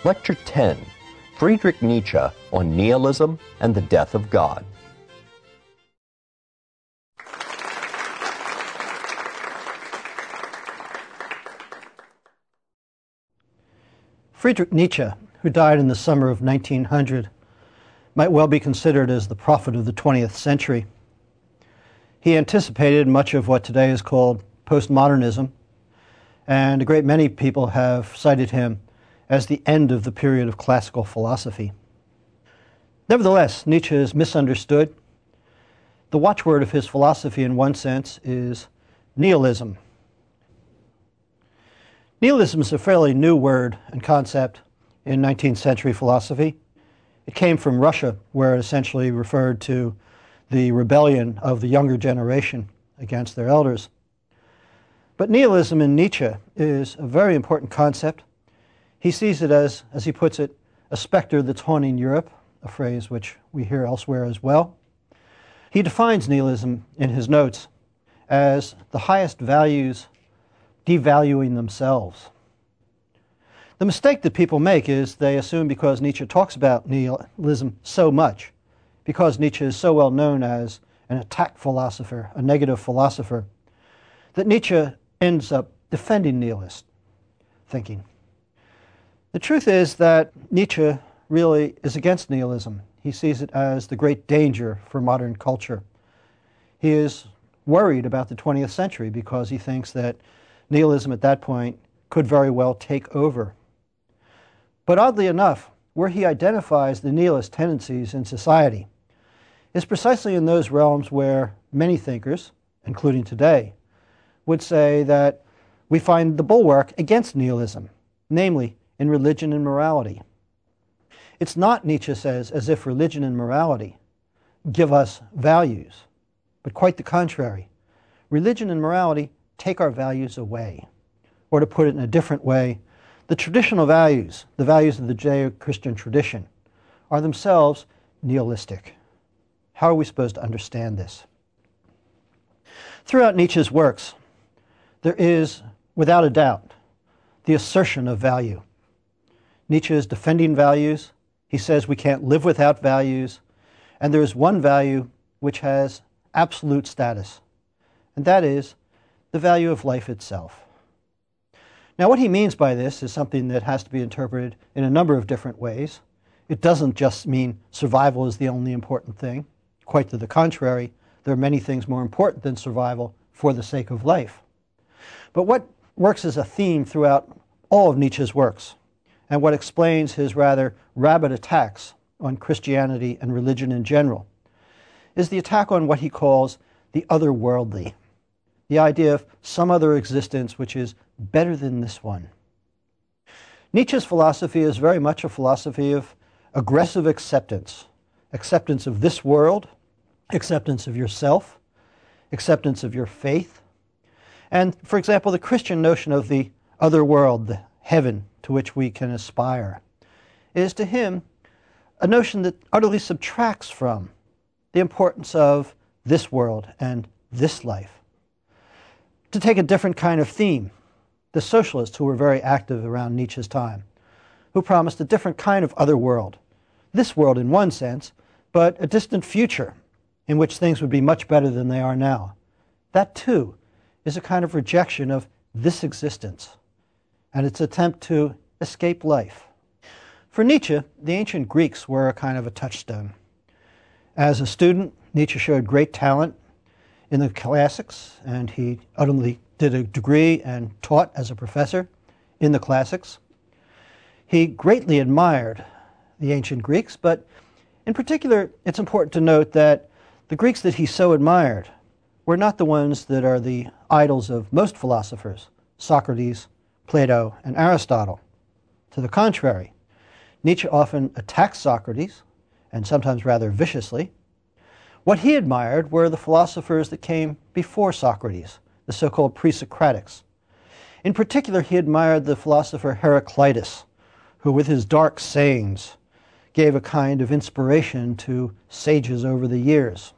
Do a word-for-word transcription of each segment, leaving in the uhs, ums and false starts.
Lecture ten, Friedrich Nietzsche on Nihilism and the Death of God. Friedrich Nietzsche, who died in the summer of nineteen hundred, might well be considered as the prophet of the twentieth century. He anticipated much of what today is called postmodernism, and a great many people have cited him as the end of the period of classical philosophy. Nevertheless, Nietzsche is misunderstood. The watchword of his philosophy, in one sense, is nihilism. Nihilism is a fairly new word and concept in nineteenth century philosophy. It came from Russia, where it essentially referred to the rebellion of the younger generation against their elders. But nihilism in Nietzsche is a very important concept. He sees it as, as he puts it, a specter that's haunting Europe, a phrase which we hear elsewhere as well. He defines nihilism in his notes as the highest values devaluing themselves. The mistake that people make is they assume because Nietzsche talks about nihilism so much, because Nietzsche is so well known as an attack philosopher, a negative philosopher, that Nietzsche ends up defending nihilist thinking. The truth is that Nietzsche really is against nihilism. He sees it as the great danger for modern culture. He is worried about the twentieth century because he thinks that nihilism at that point could very well take over. But oddly enough, where he identifies the nihilist tendencies in society is precisely in those realms where many thinkers, including today, would say that we find the bulwark against nihilism, namely in religion and morality. It's not, Nietzsche says, as if religion and morality give us values, but quite the contrary. Religion and morality take our values away. Or to put it in a different way, the traditional values, the values of the Judeo-Christian tradition, are themselves nihilistic. How are we supposed to understand this? Throughout Nietzsche's works, there is, without a doubt, the assertion of value. Nietzsche is defending values. He says we can't live without values. And there is one value which has absolute status, and that is the value of life itself. Now, what he means by this is something that has to be interpreted in a number of different ways. It doesn't just mean survival is the only important thing. Quite to the contrary, there are many things more important than survival for the sake of life. But what works as a theme throughout all of Nietzsche's works, and what explains his rather rabid attacks on Christianity and religion in general, is the attack on what he calls the otherworldly, the idea of some other existence which is better than this one. Nietzsche's philosophy is very much a philosophy of aggressive acceptance, acceptance of this world, acceptance of yourself, acceptance of your faith, and, for example, the Christian notion of the other world, the heaven to which we can aspire, is to him a notion that utterly subtracts from the importance of this world and this life. To take a different kind of theme, the socialists who were very active around Nietzsche's time, who promised a different kind of other world, this world in one sense, but a distant future in which things would be much better than they are now. That, too, is a kind of rejection of this existence and its attempt to escape life. For Nietzsche, the ancient Greeks were a kind of a touchstone. As a student, Nietzsche showed great talent in the classics, and he ultimately did a degree and taught as a professor in the classics. He greatly admired the ancient Greeks, but in particular, it's important to note that the Greeks that he so admired were not the ones that are the idols of most philosophers, Socrates, Plato, and Aristotle. To the contrary, Nietzsche often attacked Socrates, and sometimes rather viciously. What he admired were the philosophers that came before Socrates, the so-called pre-Socratics. In particular, he admired the philosopher Heraclitus, who with his dark sayings gave a kind of inspiration to sages over the years.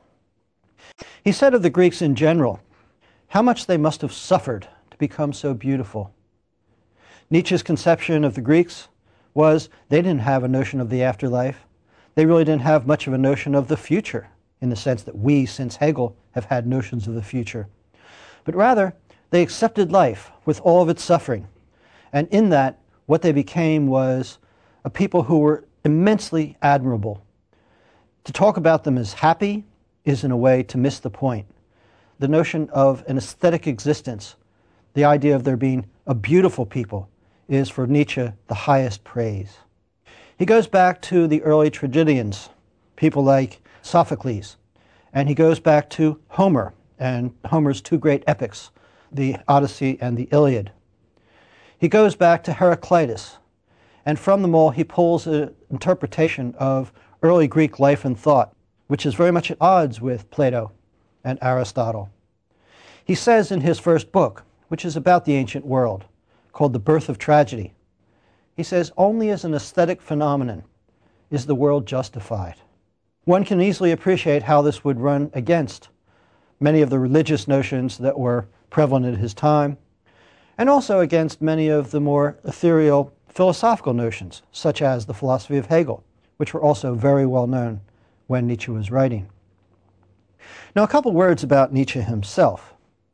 He said of the Greeks in general, how much they must have suffered to become so beautiful. Nietzsche's conception of the Greeks was they didn't have a notion of the afterlife. They really didn't have much of a notion of the future, in the sense that we, since Hegel, have had notions of the future. But rather, they accepted life with all of its suffering. And in that, what they became was a people who were immensely admirable. To talk about them as happy is, in a way, to miss the point. The notion of an aesthetic existence, the idea of there being a beautiful people, is for Nietzsche the highest praise. He goes back to the early tragedians, people like Sophocles, and he goes back to Homer and Homer's two great epics, the Odyssey and the Iliad. He goes back to Heraclitus, and from them all he pulls an interpretation of early Greek life and thought, which is very much at odds with Plato and Aristotle. He says in his first book, which is about the ancient world, called The Birth of Tragedy, he says, only as an aesthetic phenomenon is the world justified. One can easily appreciate how this would run against many of the religious notions that were prevalent at his time, and also against many of the more ethereal philosophical notions, such as the philosophy of Hegel, which were also very well known when Nietzsche was writing. Now, a couple words about Nietzsche himself.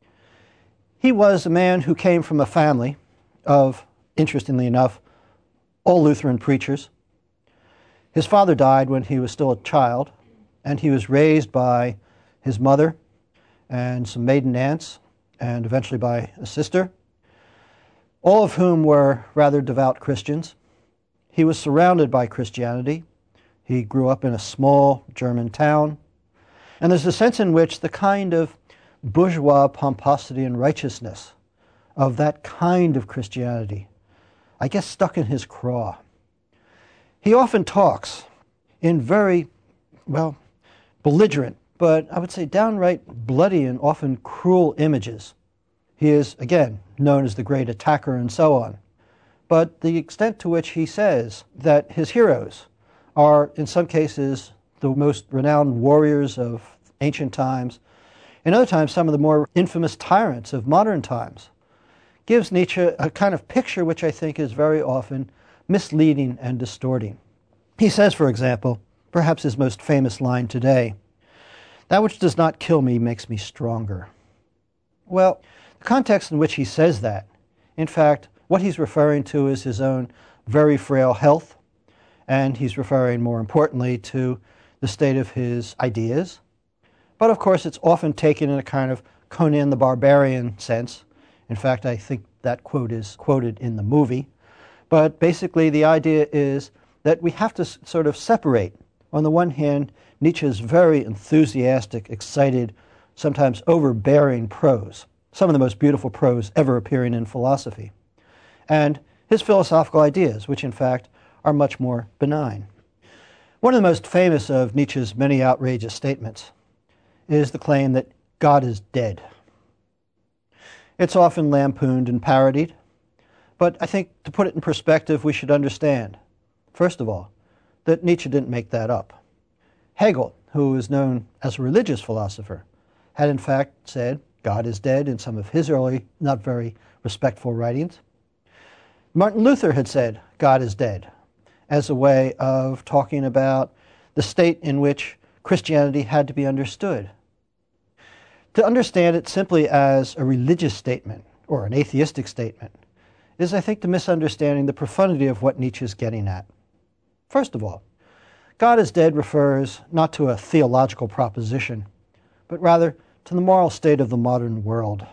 He was a man who came from a family of, interestingly enough, all Lutheran preachers. His father died when he was still a child, and he was raised by his mother and some maiden aunts, and eventually by a sister, all of whom were rather devout Christians. He was surrounded by Christianity. He grew up in a small German town, and there's a sense in which the kind of bourgeois pomposity and righteousness of that kind of Christianity, I guess, stuck in his craw. He often talks in very, well, belligerent, but I would say downright bloody and often cruel images. He is, again, known as the great attacker and so on. But the extent to which he says that his heroes are, in some cases, the most renowned warriors of ancient times, in other times some of the more infamous tyrants of modern times, gives Nietzsche a kind of picture which I think is very often misleading and distorting. He says, for example, perhaps his most famous line today, "That which does not kill me makes me stronger." Well, the context in which he says that, in fact, what he's referring to is his own very frail health, and he's referring, more importantly, to the state of his ideas. But of course, it's often taken in a kind of Conan the Barbarian sense. In fact, I think that quote is quoted in the movie. But basically, the idea is that we have to s- sort of separate, on the one hand, Nietzsche's very enthusiastic, excited, sometimes overbearing prose, some of the most beautiful prose ever appearing in philosophy, and his philosophical ideas, which in fact are much more benign. One of the most famous of Nietzsche's many outrageous statements is the claim that God is dead. It's often lampooned and parodied, but I think to put it in perspective, we should understand, first of all, that Nietzsche didn't make that up. Hegel, who is known as a religious philosopher, had in fact said God is dead in some of his early, not very respectful writings. Martin Luther had said God is dead as a way of talking about the state in which Christianity had to be understood. To understand it simply as a religious statement or an atheistic statement is, I think, the misunderstanding the profundity of what Nietzsche is getting at. First of all, God is dead refers not to a theological proposition, but rather to the moral state of the modern world.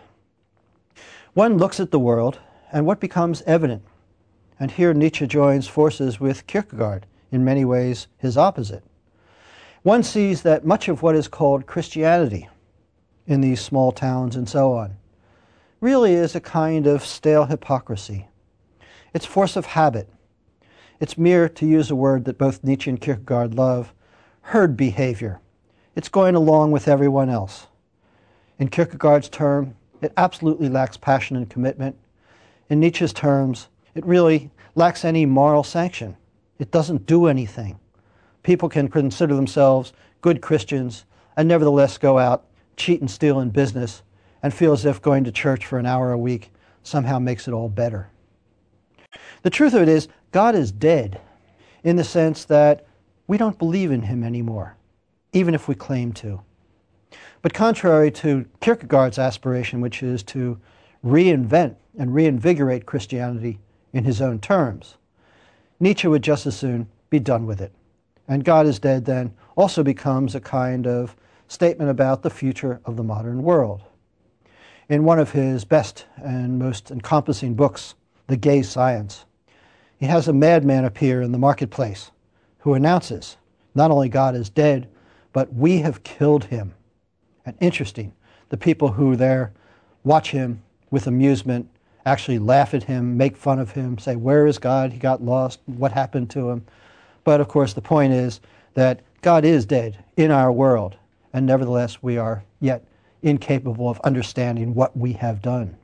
One looks at the world and what becomes evident, and here Nietzsche joins forces with Kierkegaard, in many ways his opposite. One sees that much of what is called Christianity in these small towns and so on really is a kind of stale hypocrisy. It's force of habit. It's mere, to use a word that both Nietzsche and Kierkegaard love, herd behavior. It's going along with everyone else. In Kierkegaard's term, it absolutely lacks passion and commitment. In Nietzsche's terms, it really lacks any moral sanction. It doesn't do anything. People can consider themselves good Christians and nevertheless go out, cheat and steal in business, and feel as if going to church for an hour a week somehow makes it all better. The truth of it is, God is dead in the sense that we don't believe in him anymore, even if we claim to. But contrary to Kierkegaard's aspiration, which is to reinvent and reinvigorate Christianity in his own terms, Nietzsche would just as soon be done with it. And God is dead then also becomes a kind of statement about the future of the modern world. In one of his best and most encompassing books, The Gay Science, he has a madman appear in the marketplace who announces not only God is dead, but we have killed him. And interesting, the people who there watch him with amusement actually laugh at him, make fun of him, say, where is God? He got lost. What happened to him? But of course, the point is that God is dead in our world, and nevertheless, we are yet incapable of understanding what we have done.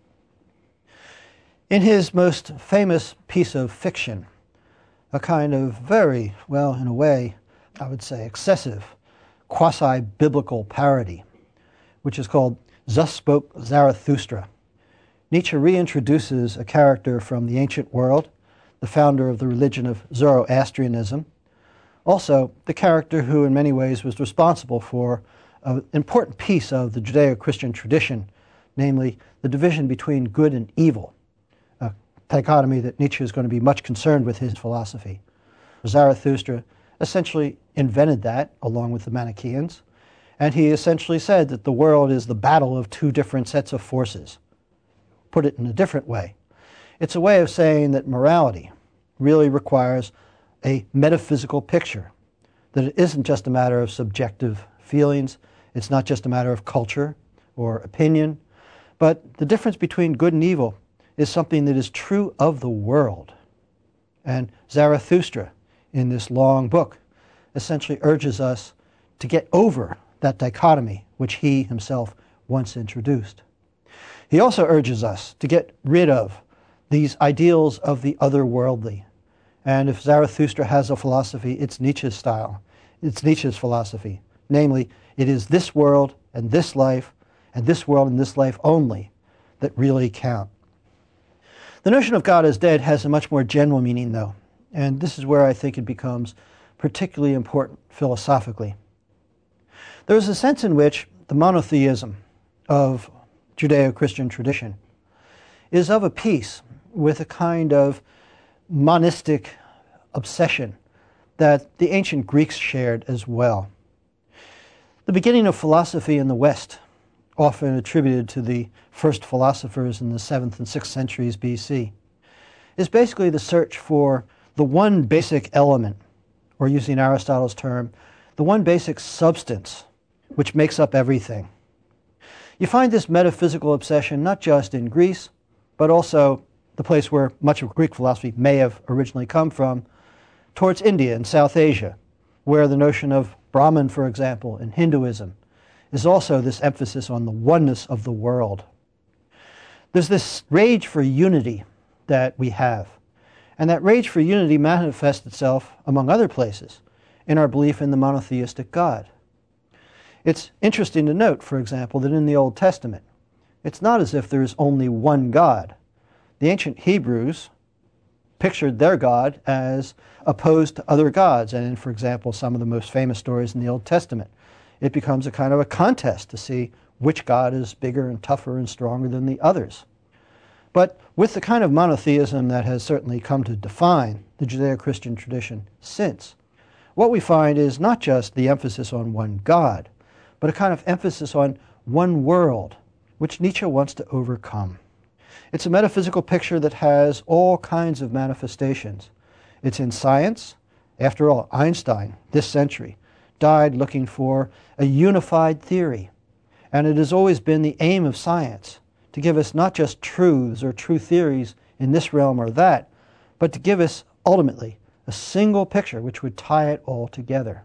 In his most famous piece of fiction, a kind of very, well, in a way, I would say excessive, quasi-biblical parody, which is called Thus Spoke Zarathustra, Nietzsche reintroduces a character from the ancient world, the founder of the religion of Zoroastrianism, also the character who in many ways was responsible for an important piece of the Judeo-Christian tradition, namely the division between good and evil, a dichotomy that Nietzsche is going to be much concerned with his philosophy. Zarathustra essentially invented that along with the Manichaeans, and he essentially said that the world is the battle of two different sets of forces. Put it in a different way, it's a way of saying that morality really requires a metaphysical picture, that it isn't just a matter of subjective feelings, it's not just a matter of culture or opinion, but the difference between good and evil is something that is true of the world. And Zarathustra, in this long book, essentially urges us to get over that dichotomy which he himself once introduced. He also urges us to get rid of these ideals of the otherworldly. And if Zarathustra has a philosophy, it's Nietzsche's style. It's Nietzsche's philosophy. Namely, it is this world and this life, and this world and this life only, that really count. The notion of God as dead has a much more general meaning, though. And this is where I think it becomes particularly important philosophically. There is a sense in which the monotheism of Judeo-Christian tradition is of a piece with a kind of monistic obsession that the ancient Greeks shared as well. The beginning of philosophy in the West, often attributed to the first philosophers in the seventh and sixth centuries B C, is basically the search for the one basic element, or using Aristotle's term, the one basic substance which makes up everything. You find this metaphysical obsession not just in Greece, but also the place where much of Greek philosophy may have originally come from, towards India and South Asia, where the notion of Brahman, for example, in Hinduism, is also this emphasis on the oneness of the world. There's this rage for unity that we have, and that rage for unity manifests itself, among other places, in our belief in the monotheistic God. It's interesting to note, for example, that in the Old Testament, it's not as if there is only one God. The ancient Hebrews pictured their God as opposed to other gods, and in, for example, some of the most famous stories in the Old Testament, it becomes a kind of a contest to see which God is bigger and tougher and stronger than the others. But with the kind of monotheism that has certainly come to define the Judeo-Christian tradition since, what we find is not just the emphasis on one God, but a kind of emphasis on one world, which Nietzsche wants to overcome. It's a metaphysical picture that has all kinds of manifestations. It's in science. After all, Einstein, this century, died looking for a unified theory. And it has always been the aim of science to give us not just truths or true theories in this realm or that, but to give us, ultimately, a single picture which would tie it all together.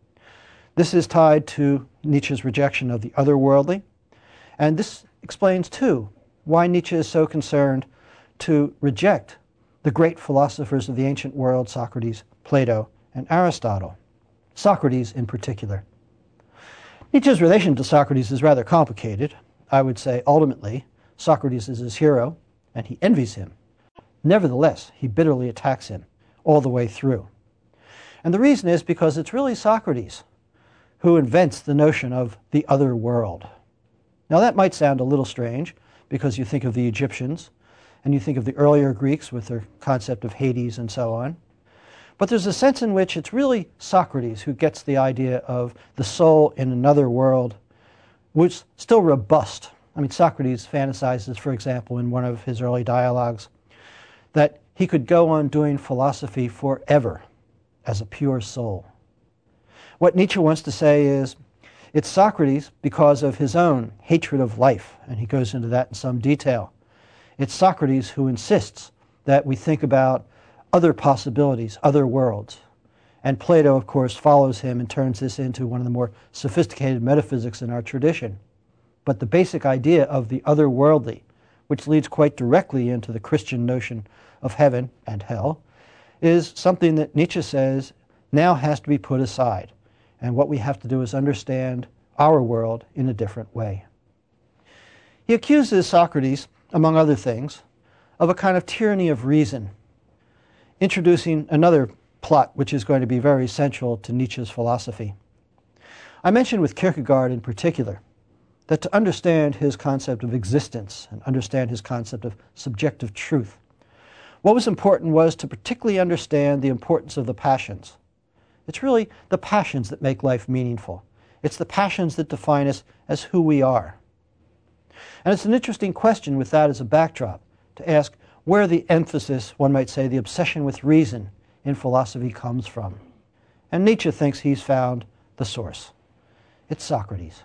This is tied to Nietzsche's rejection of the otherworldly, and this explains, too, why Nietzsche is so concerned to reject the great philosophers of the ancient world, Socrates, Plato, and Aristotle. Socrates in particular. Nietzsche's relation to Socrates is rather complicated. I would say, ultimately, Socrates is his hero, and he envies him. Nevertheless, he bitterly attacks him all the way through. And the reason is because it's really Socrates who invents the notion of the other world. Now that might sound a little strange because you think of the Egyptians and you think of the earlier Greeks with their concept of Hades and so on. But there's a sense in which it's really Socrates who gets the idea of the soul in another world, which is still robust. I mean, Socrates fantasizes, for example, in one of his early dialogues, that he could go on doing philosophy forever as a pure soul. What Nietzsche wants to say is, it's Socrates because of his own hatred of life, and he goes into that in some detail. It's Socrates who insists that we think about other possibilities, other worlds. And Plato, of course, follows him and turns this into one of the more sophisticated metaphysics in our tradition. But the basic idea of the otherworldly, which leads quite directly into the Christian notion of heaven and hell, is something that Nietzsche says now has to be put aside. And what we have to do is understand our world in a different way. He accuses Socrates, among other things, of a kind of tyranny of reason, introducing another plot which is going to be very central to Nietzsche's philosophy. I mentioned with Kierkegaard in particular that to understand his concept of existence and understand his concept of subjective truth, what was important was to particularly understand the importance of the passions. It's really the passions that make life meaningful. It's the passions that define us as who we are. And it's an interesting question with that as a backdrop to ask where the emphasis, one might say the obsession with reason in philosophy comes from. And Nietzsche thinks he's found the source. It's Socrates.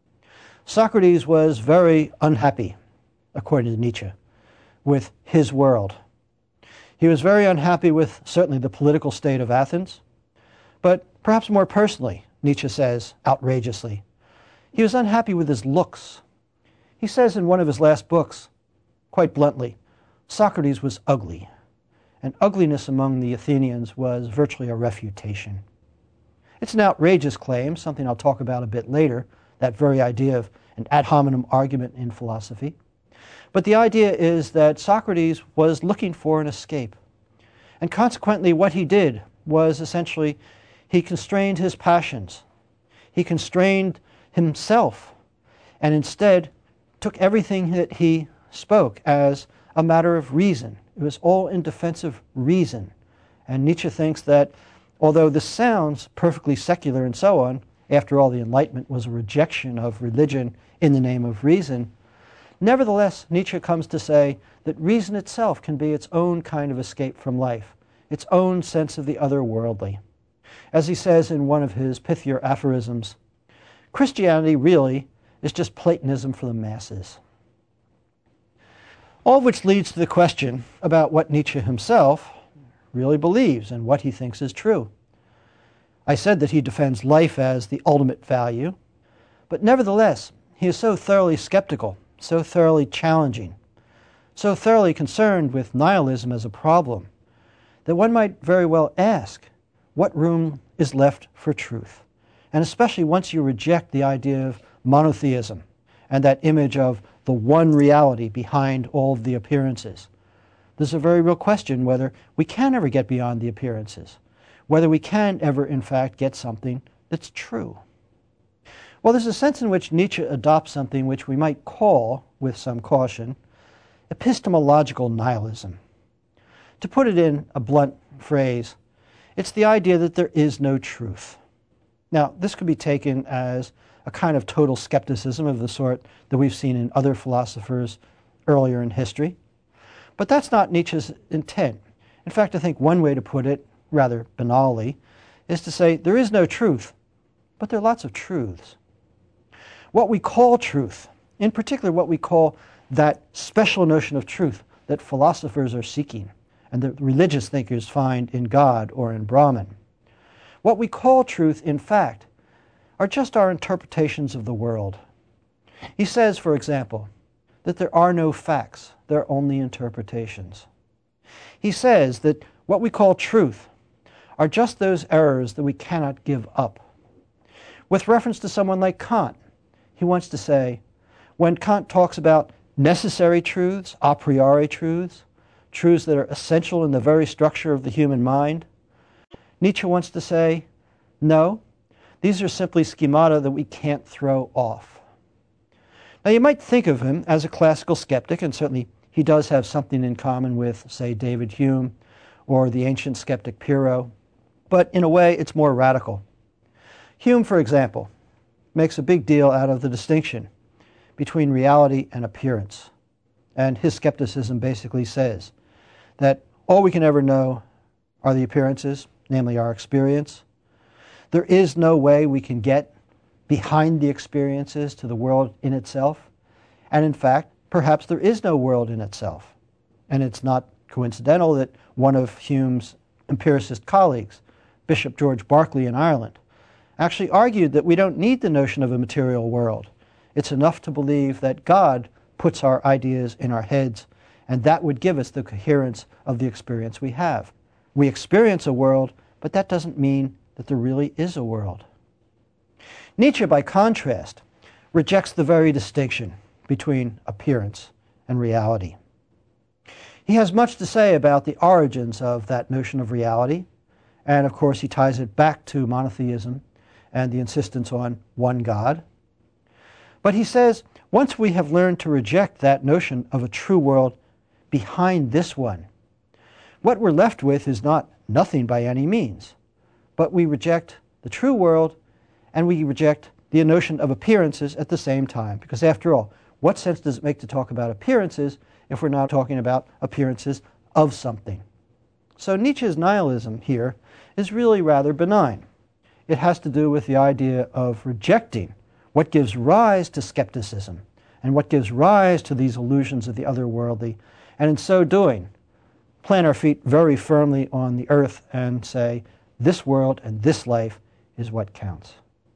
Socrates was very unhappy, according to Nietzsche, with his world. He was very unhappy with certainly the political state of Athens, but perhaps more personally, Nietzsche says outrageously, he was unhappy with his looks. He says in one of his last books, quite bluntly, Socrates was ugly, and ugliness among the Athenians was virtually a refutation. It's an outrageous claim, something I'll talk about a bit later, that very idea of an ad hominem argument in philosophy. But the idea is that Socrates was looking for an escape. And consequently, what he did was essentially he constrained his passions. He constrained himself, and instead took everything that he spoke as a matter of reason. It was all in defense of reason. And Nietzsche thinks that although this sounds perfectly secular and so on, after all, the Enlightenment was a rejection of religion in the name of reason, nevertheless, Nietzsche comes to say that reason itself can be its own kind of escape from life, its own sense of the otherworldly. As he says in one of his pithier aphorisms, Christianity really is just Platonism for the masses. All of which leads to the question about what Nietzsche himself really believes and what he thinks is true. I said that he defends life as the ultimate value, but nevertheless, he is so thoroughly skeptical, so thoroughly challenging, so thoroughly concerned with nihilism as a problem, that one might very well ask, what room is left for truth? And especially once you reject the idea of monotheism and that image of the one reality behind all of the appearances. There's a very real question whether we can ever get beyond the appearances, whether we can ever, in fact, get something that's true. Well, there's a sense in which Nietzsche adopts something which we might call, with some caution, epistemological nihilism. To put it in a blunt phrase, it's the idea that there is no truth. Now, this could be taken as a kind of total skepticism of the sort that we've seen in other philosophers earlier in history. But that's not Nietzsche's intent. In fact, I think one way to put it, rather banally, is to say there is no truth, but there are lots of truths. What we call truth, in particular what we call that special notion of truth that philosophers are seeking and that religious thinkers find in God or in Brahman, what we call truth, in fact, are just our interpretations of the world. He says, for example, that there are no facts, there are only interpretations. He says that what we call truth are just those errors that we cannot give up. With reference to someone like Kant, he wants to say, when Kant talks about necessary truths, a priori truths, truths that are essential in the very structure of the human mind? Nietzsche wants to say, no, these are simply schemata that we can't throw off. Now, you might think of him as a classical skeptic, and certainly he does have something in common with, say, David Hume or the ancient skeptic Pyrrho, but in a way it's more radical. Hume, for example, makes a big deal out of the distinction between reality and appearance. And his skepticism basically says that all we can ever know are the appearances, namely our experience. There is no way we can get behind the experiences to the world in itself. And in fact, perhaps there is no world in itself. And it's not coincidental that one of Hume's empiricist colleagues, Bishop George Berkeley in Ireland, actually argued that we don't need the notion of a material world. It's enough to believe that God puts our ideas in our heads, and that would give us the coherence of the experience we have. We experience a world, but that doesn't mean that there really is a world. Nietzsche, by contrast, rejects the very distinction between appearance and reality. He has much to say about the origins of that notion of reality, and of course he ties it back to monotheism and the insistence on one God. But he says, once we have learned to reject that notion of a true world behind this one, what we're left with is not nothing by any means, but we reject the true world and we reject the notion of appearances at the same time. Because after all, what sense does it make to talk about appearances if we're not talking about appearances of something? So Nietzsche's nihilism here is really rather benign. It has to do with the idea of rejecting what gives rise to skepticism and what gives rise to these illusions of the otherworldly, and in so doing, plant our feet very firmly on the earth and say, this world and this life is what counts.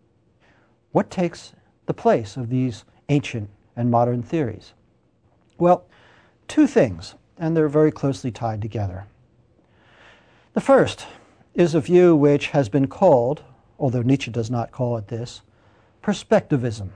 What takes the place of these ancient and modern theories? Well, two things, and they're very closely tied together. The first is a view which has been called, although Nietzsche does not call it this, perspectivism.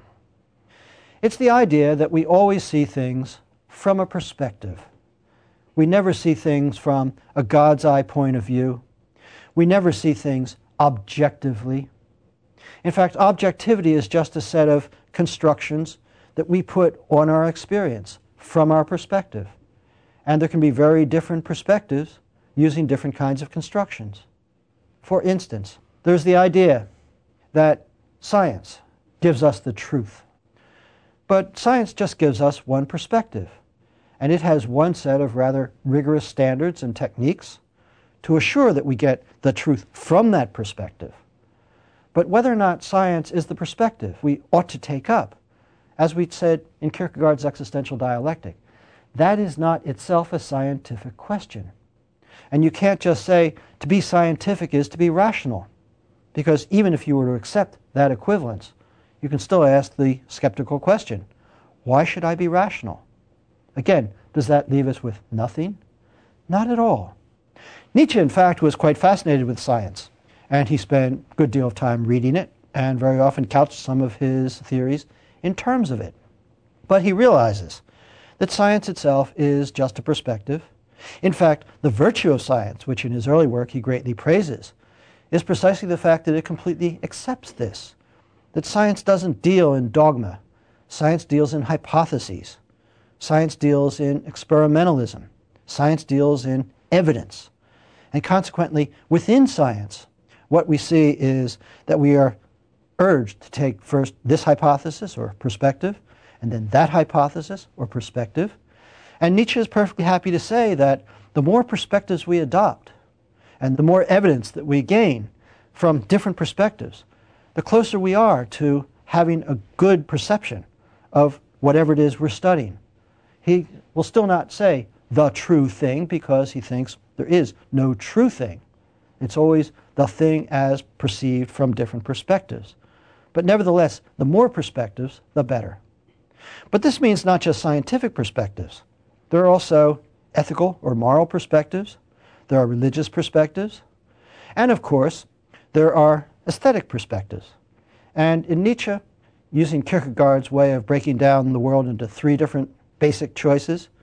It's the idea that we always see things from a perspective. We never see things from a God's eye point of view. We never see things objectively. In fact, objectivity is just a set of constructions that we put on our experience from our perspective. And there can be very different perspectives using different kinds of constructions. For instance, there's the idea that science gives us the truth. But science just gives us one perspective, and it has one set of rather rigorous standards and techniques to assure that we get the truth from that perspective. But whether or not science is the perspective we ought to take up, as we said in Kierkegaard's existential dialectic, that is not itself a scientific question. And you can't just say to be scientific is to be rational, because even if you were to accept that equivalence, you can still ask the skeptical question, why should I be rational? Again, does that leave us with nothing? Not at all. Nietzsche, in fact, was quite fascinated with science, and he spent a good deal of time reading it, and very often couched some of his theories in terms of it. But he realizes that science itself is just a perspective. In fact, the virtue of science, which in his early work he greatly praises, is precisely the fact that it completely accepts this, that science doesn't deal in dogma. Science deals in hypotheses. Science deals in experimentalism. Science deals in evidence. And consequently, within science, what we see is that we are urged to take first this hypothesis or perspective, and then that hypothesis or perspective. And Nietzsche is perfectly happy to say that the more perspectives we adopt, and the more evidence that we gain from different perspectives, the closer we are to having a good perception of whatever it is we're studying. He will still not say the true thing, because he thinks there is no true thing. It's always the thing as perceived from different perspectives. But nevertheless, the more perspectives, the better. But this means not just scientific perspectives. There are also ethical or moral perspectives. There are religious perspectives. And of course, there are aesthetic perspectives. And in Nietzsche, using Kierkegaard's way of breaking down the world into three different basic choices,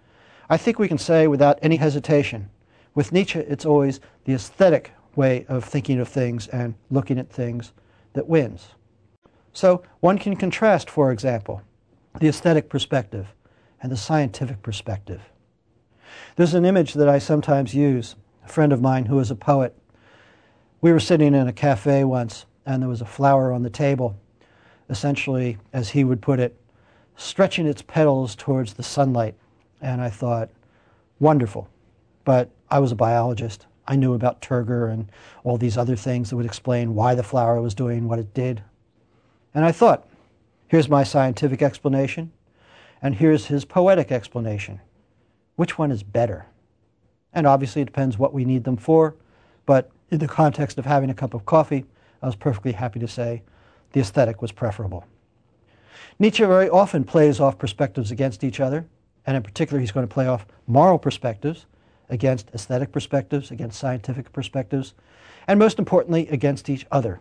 I think we can say without any hesitation, with Nietzsche it's always the aesthetic way of thinking of things and looking at things that wins. So one can contrast, for example, the aesthetic perspective and the scientific perspective. There's an image that I sometimes use. A friend of mine who is a poet, we were sitting in a cafe once and there was a flower on the table, essentially, as he would put it, stretching its petals towards the sunlight. And I thought, wonderful. But I was a biologist. I knew about Turger and all these other things that would explain why the flower was doing what it did. And I thought, here's my scientific explanation, and here's his poetic explanation. Which one is better? And obviously it depends what we need them for, but in the context of having a cup of coffee, I was perfectly happy to say the aesthetic was preferable. Nietzsche very often plays off perspectives against each other, and in particular he's going to play off moral perspectives against aesthetic perspectives, against scientific perspectives, and most importantly, against each other.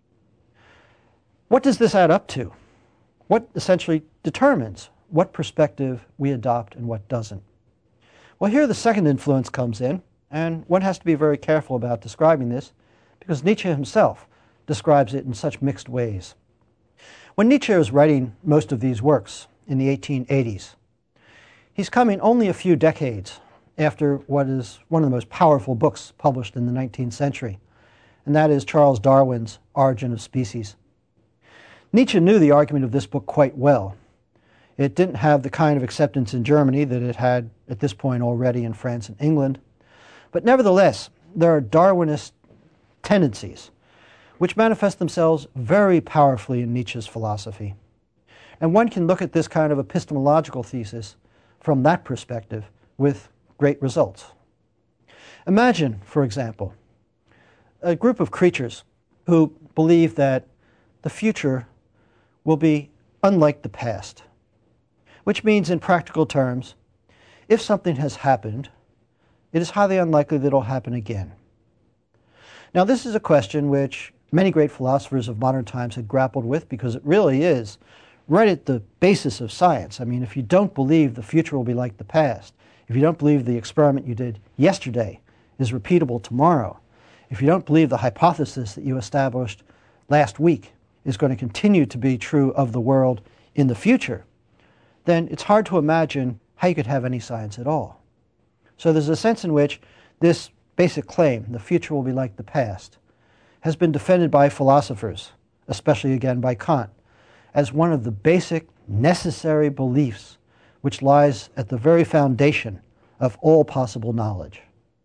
What does this add up to? What essentially determines what perspective we adopt and what doesn't? Well, here the second influence comes in, and one has to be very careful about describing this, because Nietzsche himself describes it in such mixed ways. When Nietzsche was writing most of these works in the eighteen eighties, he's coming only a few decades after what is one of the most powerful books published in the nineteenth century, and that is Charles Darwin's Origin of Species. Nietzsche knew the argument of this book quite well. It didn't have the kind of acceptance in Germany that it had at this point already in France and England, but nevertheless, there are Darwinist tendencies which manifest themselves very powerfully in Nietzsche's philosophy. And one can look at this kind of epistemological thesis from that perspective with great results. Imagine, for example, a group of creatures who believe that the future will be unlike the past, which means in practical terms, if something has happened, it is highly unlikely that it will happen again. Now, this is a question which many great philosophers of modern times had grappled with, because it really is right at the basis of science. I mean, if you don't believe the future will be like the past, if you don't believe the experiment you did yesterday is repeatable tomorrow, if you don't believe the hypothesis that you established last week is going to continue to be true of the world in the future, then it's hard to imagine how you could have any science at all. So there's a sense in which this basic claim, the future will be like the past, has been defended by philosophers, especially again by Kant, as one of the basic necessary beliefs which lies at the very foundation of all possible knowledge.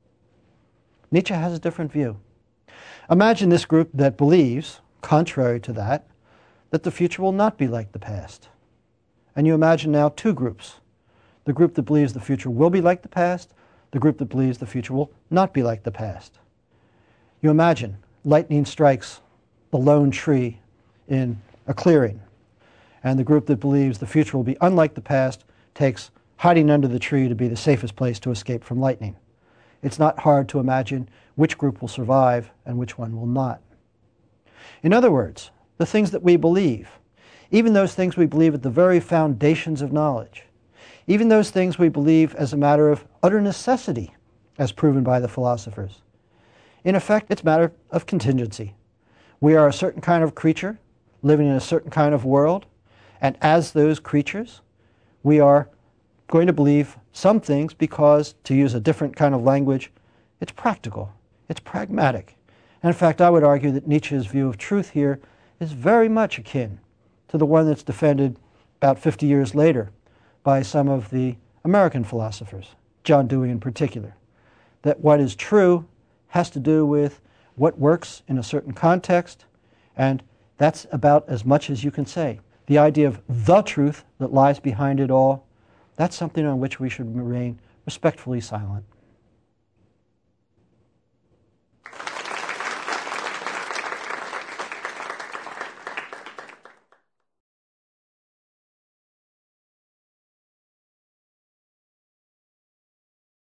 Nietzsche has a different view. Imagine this group that believes, contrary to that, that the future will not be like the past. And you imagine now two groups. The group that believes the future will be like the past, the group that believes the future will not be like the past. You imagine lightning strikes the lone tree in a clearing, and the group that believes the future will be unlike the past takes hiding under the tree to be the safest place to escape from lightning. It's not hard to imagine which group will survive and which one will not. In other words, the things that we believe, even those things we believe at the very foundations of knowledge, even those things we believe as a matter of utter necessity, as proven by the philosophers, in effect, it's a matter of contingency. We are a certain kind of creature living in a certain kind of world, and as those creatures, we are going to believe some things because, to use a different kind of language, it's practical, it's pragmatic. And in fact, I would argue that Nietzsche's view of truth here is very much akin to the one that's defended about fifty years later by some of the American philosophers, John Dewey in particular, that what is true has to do with what works in a certain context, and that's about as much as you can say. The idea of the truth that lies behind it all, that's something on which we should remain respectfully silent.